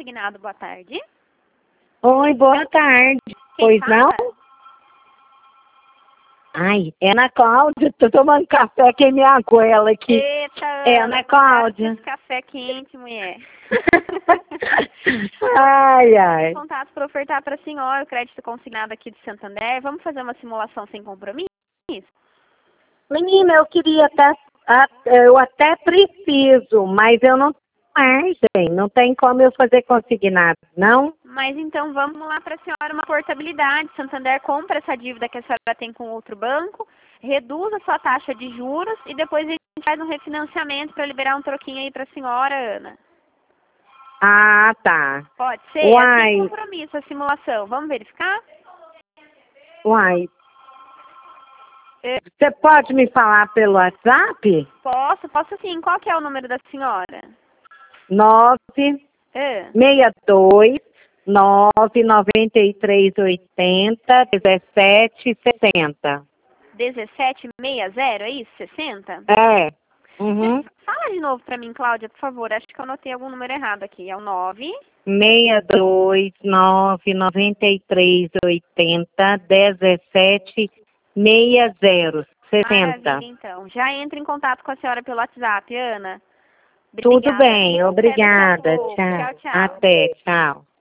consignado, boa tarde. Oi, boa tarde. Quem Pois fala? não? Ai, é Ana Cláudia. Tô tomando café que é minha goela aqui. Eita, É Ana, Ana Cláudia. esse café quente, mulher. Ai, ai. Contato para ofertar para a senhora o crédito consignado aqui de Santander. Vamos fazer uma simulação sem compromisso? Menina, eu queria eu até preciso, mas eu não tenho margem. Não tem como eu fazer consignado, não? Mas então vamos lá para a senhora uma portabilidade. Santander compra essa dívida que a senhora tem com outro banco, reduz a sua taxa de juros e depois a gente faz um refinanciamento para liberar um troquinho aí para a senhora, Ana. Ah, tá. Pode ser? Uai. É sem compromisso a simulação. Vamos verificar? Uai. Você pode me falar pelo WhatsApp? Posso sim. Qual que é o número da senhora? 962 99380 1760. 1760, é isso? 60? É. Uhum. Fala de novo pra mim, Cláudia, por favor. Acho que eu anotei algum número errado aqui. É o 9. 62 99380 1760. 60. Maravilha, então. Já entra em contato com a senhora pelo WhatsApp, Ana. Tudo Obrigada, bem, viu? Até daqui a obrigada. pouco. Tchau. Tchau, tchau. Até, tchau.